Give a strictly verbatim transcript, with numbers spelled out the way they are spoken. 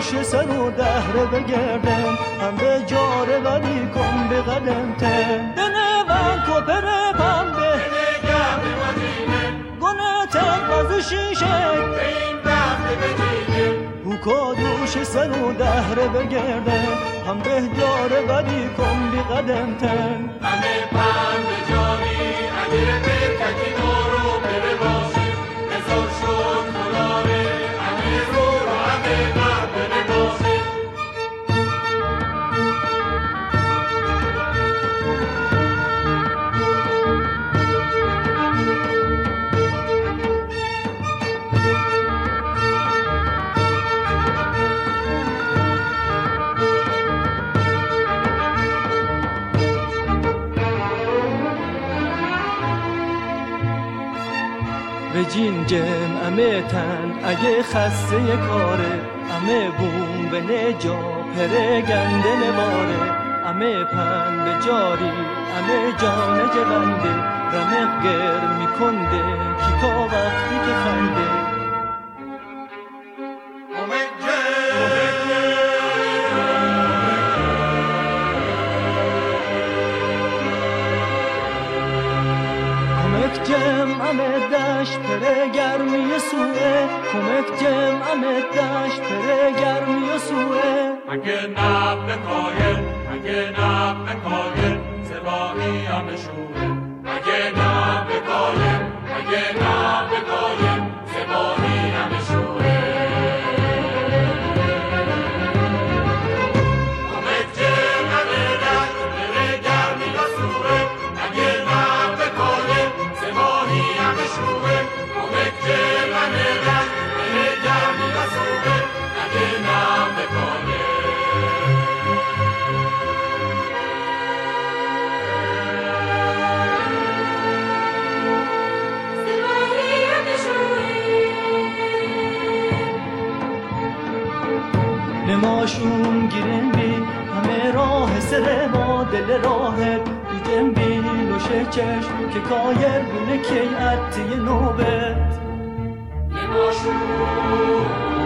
دوش سر و دهره بگردم هم به جاره ولی کن به قدم تن دنه من کپر پنبه گنه تن باز شیشه به این بخت بجیده بوکا دوش سر و دهره بگردم هم به جاره ولی کن به قدم تن همه پنبه جاری امیر بکتی دارو بره باشی بزار شد خداره امیر رو رو همه بر بره باشی به جین جمع تن اگه خسته کاره امه بوم به نجا پره گنده نواره امه پن به جاری امه جان جونده رمق گر میکنده کیکا وقتی که خنده جمع دشت پره گرمی سوه کمک جمع دشت پره گرمی سوه اگه نب بکاین اگه نب بکاین سباهی همه شوره اگه نب بکاین اگه نب بکاین سباهی همه شوره کمک جمع دشت پره گرمی سوه اگه نب بکاین سباهی همه شوه کمک جمع دشت پره گرمی سوه اگه نب بکاین نماشون گیرن بی همه راه سر ما دل راهت دیدن بی نوشه چشم که کایر بونه کی عطی نوبت نماشون